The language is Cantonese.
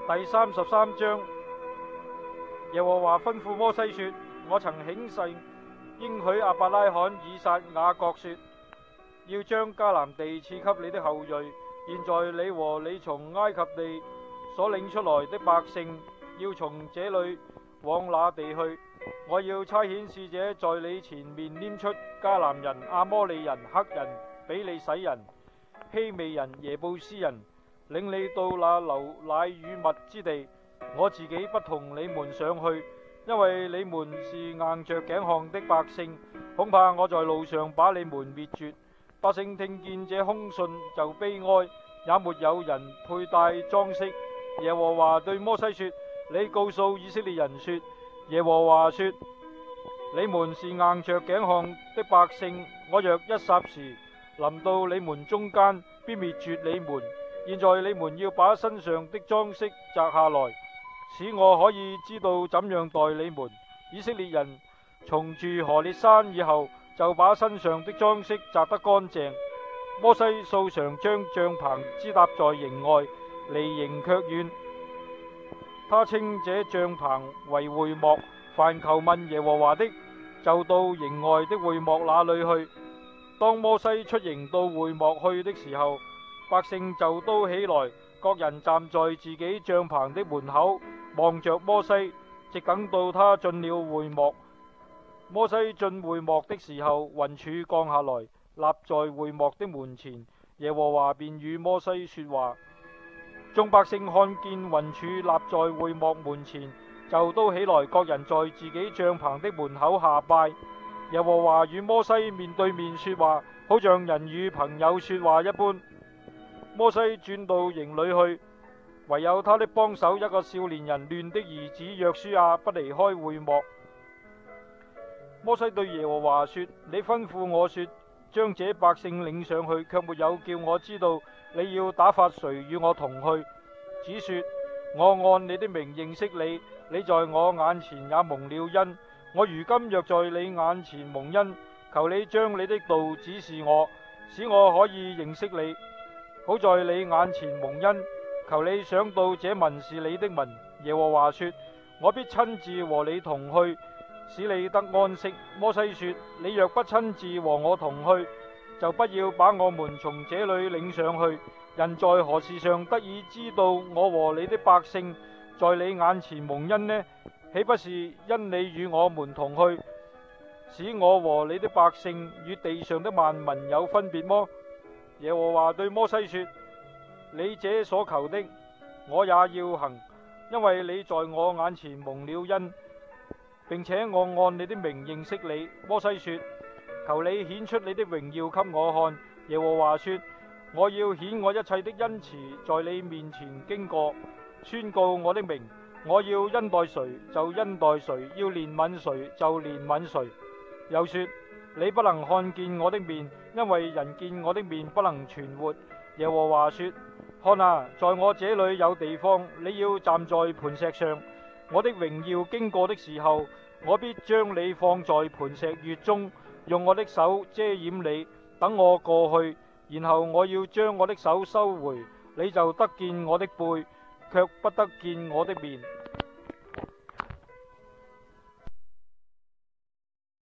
第33章，耶和華吩咐摩西說：我曾起誓應許亞伯拉罕、以撒、雅各說，要將迦南地賜給你的後裔。現在你和你從埃及地所領出來的百姓，要從這裏往那地去。我要差遣使者在你前面拈出迦南人、亞摩利人、赫人、比利洗人、希未人、耶布斯人，領你到那流奶與蜜之地。我自己不同你們上去，因為你們是硬着頸項的百姓，恐怕我在路上把你們滅絕。百姓聽見這凶信就悲哀，也沒有人佩戴裝飾。耶和華對摩西說：你告訴以色列人說，耶和華說，你們是硬着頸項的百姓，我若一霎時臨到你們中間，必滅絕你們。現在你們要把身上的裝飾摘下來，使我可以知道怎樣待你們。以色列人從住何烈山以後，就把身上的裝飾摘得乾淨。摩西素常將帳棚支搭在營外，離營卻遠。他稱這帳棚為會幕，凡求問耶和華的，就到營外的會幕那裏去。當摩西出營到會幕去的時候，百姓就都起來，各人站在自己帳棚的門口，望着摩西，直等到他進了會幕。摩西進會幕的時候，雲柱降下來，立在會幕的門前。耶和華便與摩西說話。眾百姓看見雲柱立在會幕門前，就都起來，各人在自己帳棚的門口下拜。耶和華與摩西面對面說話，好像人與朋友說話一般。摩西轉到營裏去，唯有他的幫手一個少年人亂的兒子約書亞不離開會幕。摩西對耶和華說：你吩咐我說，將這百姓領上去，卻沒有叫我知道你要打發誰與我同去，只說我按你的名認識你，你在我眼前也蒙了恩。我如今若在你眼前蒙恩，求你將你的道指示我，使我可以認識你，好在你眼前蒙恩。求你想到這民是你的民。耶和華說：我必親自和你同去，使你得安息。摩西說：你若不親自和我同去，就不要把我們從這裏領上去。人在何事上得以知道我和你的百姓在你眼前蒙恩呢？豈不是因你與我們同去，使我和你的百姓與地上的萬民有分別麼？耶和華對摩西說：你這所求的，我也要行，因為你在我眼前蒙了恩，並且我按你的名認識你。摩西說：求你顯出你的榮耀給我看。耶和華說：我要顯我一切的恩慈在你面前經過，宣告我的名。我要恩待誰就恩待誰，要憐憫誰就憐憫誰。又說：你不能看見我的面，因為人見我的面不能存活。耶和華說：看啊，在我這裏有地方，你要站在磐石上。我的榮耀經過的時候，我必將你放在磐石穴中，用我的手遮掩你，等我過去。然後我要將我的手收回，你就得見我的背，卻不得見我的面。